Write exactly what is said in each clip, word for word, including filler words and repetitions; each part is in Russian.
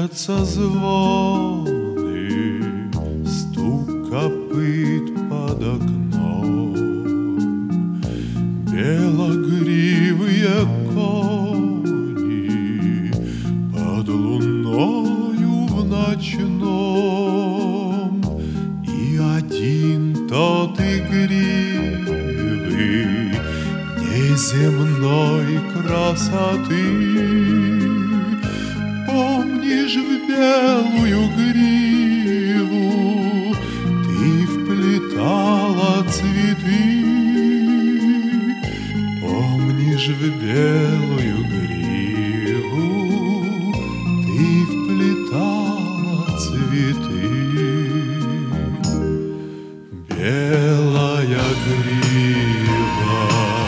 Гудятся звоны, стук копыт под окном, белогривые кони под луною в ночном, и один тот игривый неземной красоты. Помнишь, в белую гриву ты вплетала цветы? Помнишь, в белую гриву ты вплетала цветы? Белая грива,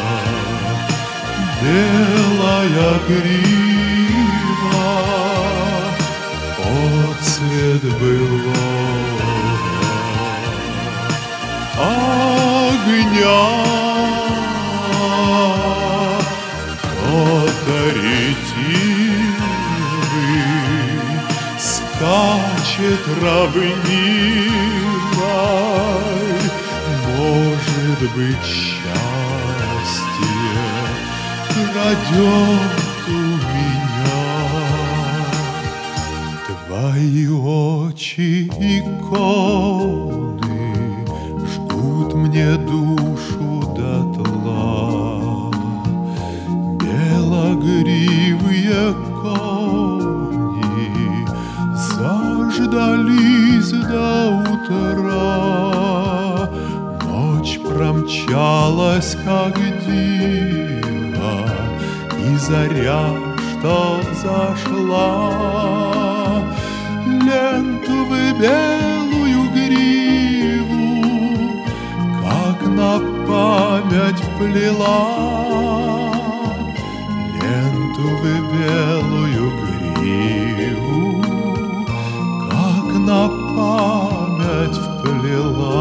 белая грива, отцвет былого огня. Кто-то ретивый скачет равниной, может быть, счастье крадет у меня. Твои очи иконы жгут мне душу дотла. Белогривые кони заждались до утра. Ночь промчалась, как дива, и заря, что взошла. Ленту в белую гриву, как на память вплела. Ленту в белую гриву, как на память вплела.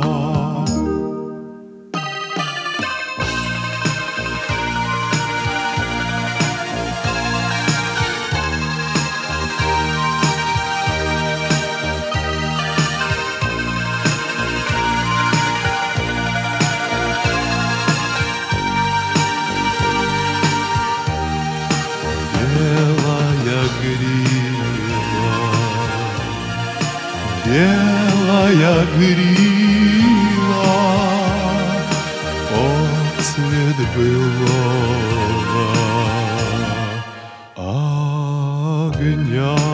Белая грива, отцвет былого огня.